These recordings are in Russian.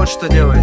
вот что делает.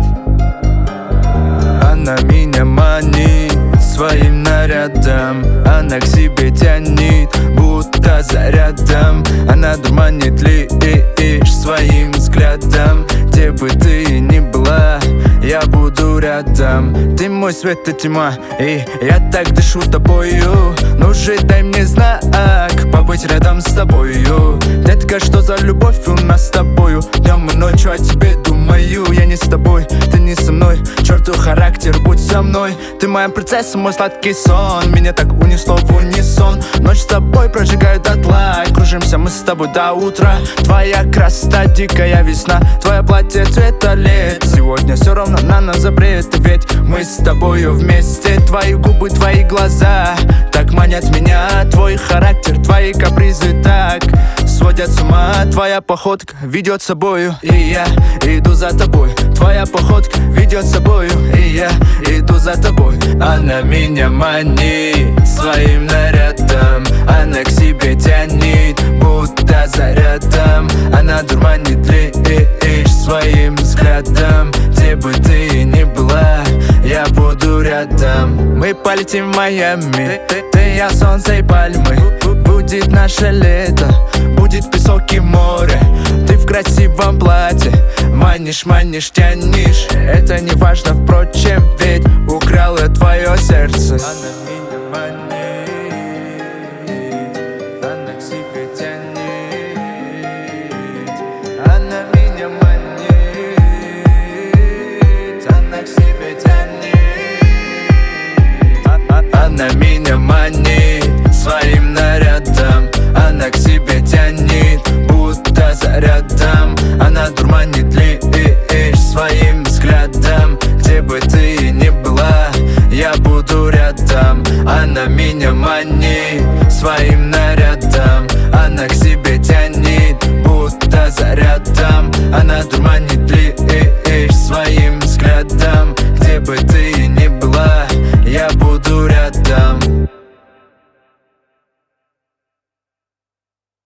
Она меня манит своим нарядом, она к себе тянет, будто зарядом. Она дурманит лишь своим взглядом. Где бы ты ни была, я буду рядом. Ты мой свет и тьма, и я так дышу тобою. Ну же дай мне знак, побыть рядом с тобою. Детка, что за любовь у нас с тобою? Днем и ночью о тебе думаю. Я не с тобой, ты не со мной. Черту характер, будь со мной. Ты моя принцесса, мой сладкий сон. Меня так унесло в унисон. Ночь с тобой прожигаю дотла. Кружимся мы с тобой до утра. Твоя красота, дикая весна. Твое платье цвета лет. Сегодня все равно на нас запрет. Ведь мы с тобою вместе. Твои губы, твои глаза так манят меня. Твой характер, твои капризы так сводят с ума. Твоя походка ведет с собою, и я иду за тобой. Твоя походка ведет с собою, и я иду за тобой. Она меня манит своим нарядом, она к себе тянет, будто зарядом. Она дурманит лишь своим взглядом. Где бы ты ни была, я буду рядом. Мы полетим в Майами, ты, я, солнце и пальмы. Будет наше лето, будет песок и море. Ты в красивом платье, манишь, манишь, тянешь. Это не важно, впрочем, ведь украла твое сердце. Она меня манит, она к себе тянет. Она меня манит, она к себе тянет. Она меня манит своим нарядом, она к себе тянет, будто зарядом. Она дурманит лишь своим взглядом. Где бы ты ни была, я буду рядом. Она меня манит своим нарядом, она к себе тянет, будто зарядом. Она дурманит